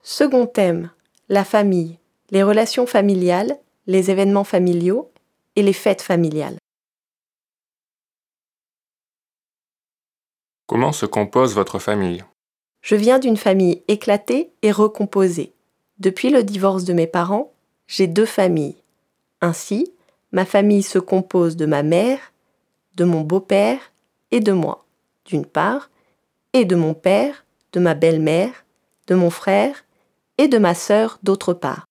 Second thème, la famille, les relations familiales, les événements familiaux et les fêtes familiales. Comment se compose votre famille? Je viens d'une famille éclatée et recomposée. Depuis le divorce de mes parents, j'ai 2 familles. Ainsi, ma famille se compose de ma mère, de mon beau-père et de moi, d'une part, et de mon père, de ma belle-mère, de mon frère et de ma sœur d'autre part.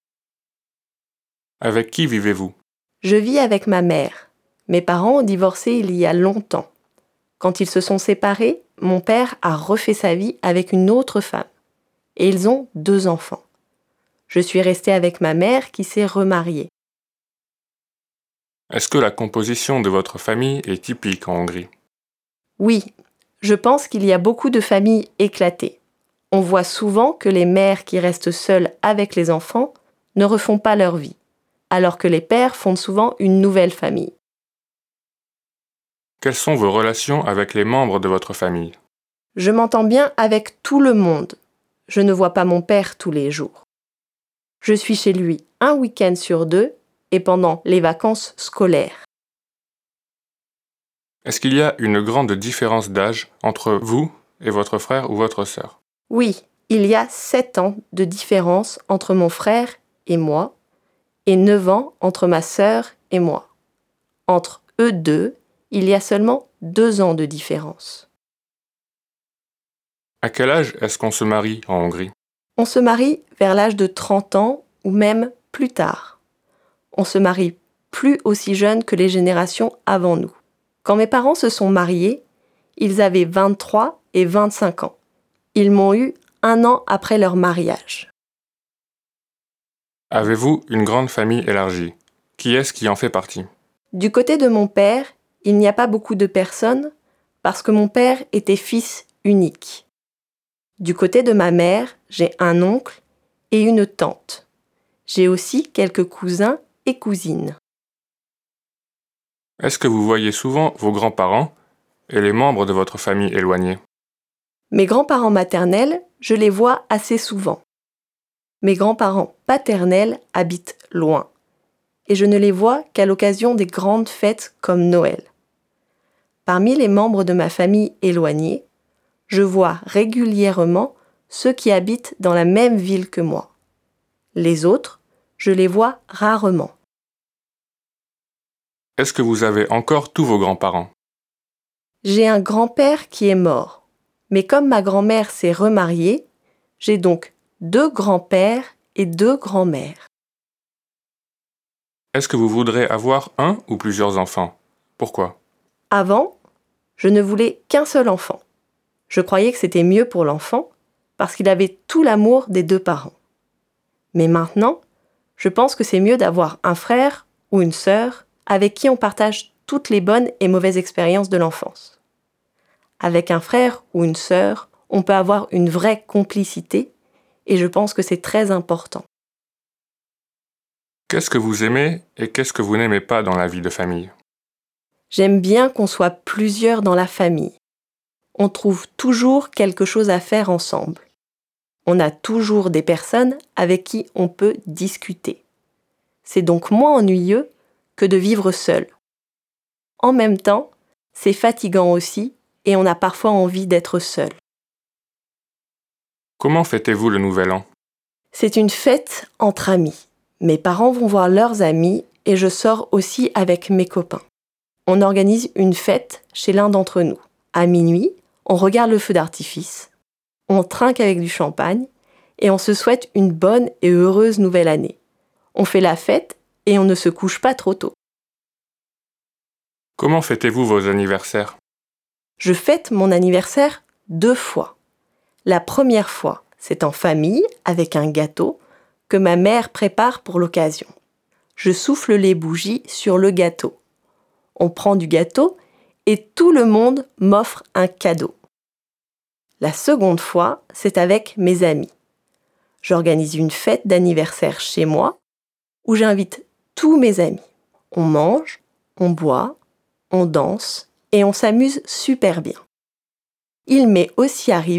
Avec qui vivez-vous? Je vis avec ma mère. Mes parents ont divorcé il y a longtemps. Quand ils se sont séparés, mon père a refait sa vie avec une autre femme. Et ils ont 2 enfants. Je suis restée avec ma mère qui s'est remariée. Est-ce que la composition de votre famille est typique en Hongrie? Oui, je pense qu'il y a beaucoup de familles éclatées. On voit souvent que les mères qui restent seules avec les enfants ne refont pas leur vie, alors que les pères fondent souvent une nouvelle famille. Quelles sont vos relations avec les membres de votre famille? Je m'entends bien avec tout le monde. Je ne vois pas mon père tous les jours. Je suis chez lui un week-end sur 2 et pendant les vacances scolaires. Est-ce qu'il y a une grande différence d'âge entre vous et votre frère ou votre sœur? Oui, il y a 7 ans de différence entre mon frère et moi et 9 ans entre ma sœur et moi. Entre eux deux, il y a seulement 2 ans de différence. À quel âge est-ce qu'on se marie en Hongrie? On se marie vers l'âge de 30 ans ou même plus tard. On se marie plus aussi jeune que les générations avant nous. Quand mes parents se sont mariés, ils avaient 23 et 25 ans. Ils m'ont eu 1 an après leur mariage. Avez-vous une grande famille élargie? Qui est-ce qui en fait partie? Du côté de mon père, il n'y a pas beaucoup de personnes parce que mon père était fils unique. Du côté de ma mère, j'ai un oncle et une tante. J'ai aussi quelques cousins et cousines. Est-ce que vous voyez souvent vos grands-parents et les membres de votre famille éloignés? Mes grands-parents maternels, je les vois assez souvent. Mes grands-parents paternels habitent loin et je ne les vois qu'à l'occasion des grandes fêtes comme Noël. Parmi les membres de ma famille éloignés, je vois régulièrement ceux qui habitent dans la même ville que moi. Les autres, je les vois rarement. Est-ce que vous avez encore tous vos grands-parents? J'ai un grand-père qui est mort, mais comme ma grand-mère s'est remariée, j'ai donc 2 grands-pères et 2 grands-mères. Est-ce que vous voudrez avoir un ou plusieurs enfants? Pourquoi? Avant, je ne voulais qu'un seul enfant. Je croyais que c'était mieux pour l'enfant parce qu'il avait tout l'amour des 2 parents. Mais maintenant, je pense que c'est mieux d'avoir un frère ou une sœur avec qui on partage toutes les bonnes et mauvaises expériences de l'enfance. Avec un frère ou une sœur, on peut avoir une vraie complicité et je pense que c'est très important. Qu'est-ce que vous aimez et qu'est-ce que vous n'aimez pas dans la vie de famille? J'aime bien qu'on soit plusieurs dans la famille. On trouve toujours quelque chose à faire ensemble. On a toujours des personnes avec qui on peut discuter. C'est donc moins ennuyeux que de vivre seul. En même temps, c'est fatigant aussi et on a parfois envie d'être seul. Comment fêtez-vous le Nouvel An? C'est une fête entre amis. Mes parents vont voir leurs amis et je sors aussi avec mes copains. On organise une fête chez l'un d'entre nous. À minuit, on regarde le feu d'artifice, on trinque avec du champagne et on se souhaite une bonne et heureuse nouvelle année. On fait la fête et on ne se couche pas trop tôt. Comment fêtez-vous vos anniversaires? Je fête mon anniversaire 2 fois. La première fois, c'est en famille avec un gâteau que ma mère prépare pour l'occasion. Je souffle les bougies sur le gâteau. On prend du gâteau et tout le monde m'offre un cadeau. La seconde fois, c'est avec mes amis. J'organise une fête d'anniversaire chez moi où j'invite tous mes amis. On mange, on boit, on danse et on s'amuse super bien. Il m'est aussi arrivé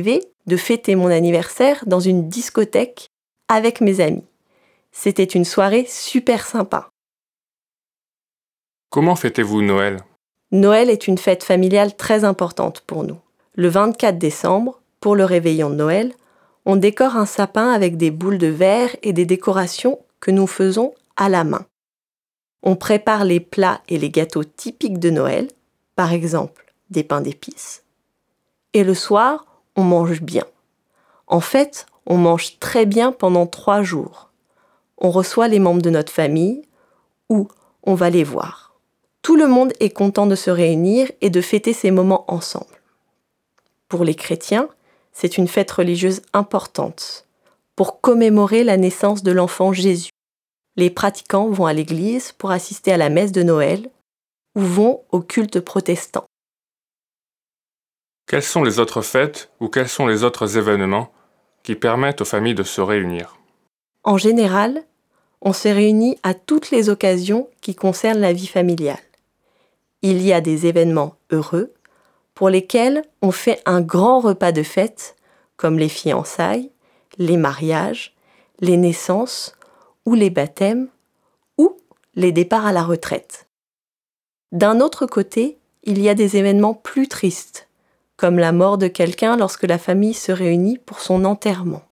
de fêter mon anniversaire dans une discothèque avec mes amis. C'était une soirée super sympa. Comment fêtez-vous Noël? Noël est une fête familiale très importante pour nous. Le 24 décembre, pour le réveillon de Noël, on décore un sapin avec des boules de verre et des décorations que nous faisons à la main. On prépare les plats et les gâteaux typiques de Noël, par exemple des pains d'épices. Et le soir, on mange bien. En fait, on mange très bien pendant 3 jours. On reçoit les membres de notre famille ou on va les voir. Tout le monde est content de se réunir et de fêter ces moments ensemble. Pour les chrétiens, c'est une fête religieuse importante pour commémorer la naissance de l'enfant Jésus. Les pratiquants vont à l'église pour assister à la messe de Noël ou vont au culte protestant. Quelles sont les autres fêtes ou quels sont les autres événements qui permettent aux familles de se réunir? En général, on se réunit à toutes les occasions qui concernent la vie familiale. Il y a des événements heureux pour lesquels on fait un grand repas de fête, comme les fiançailles, les mariages, les naissances ou les baptêmes ou les départs à la retraite. D'un autre côté, il y a des événements plus tristes, comme la mort de quelqu'un lorsque la famille se réunit pour son enterrement.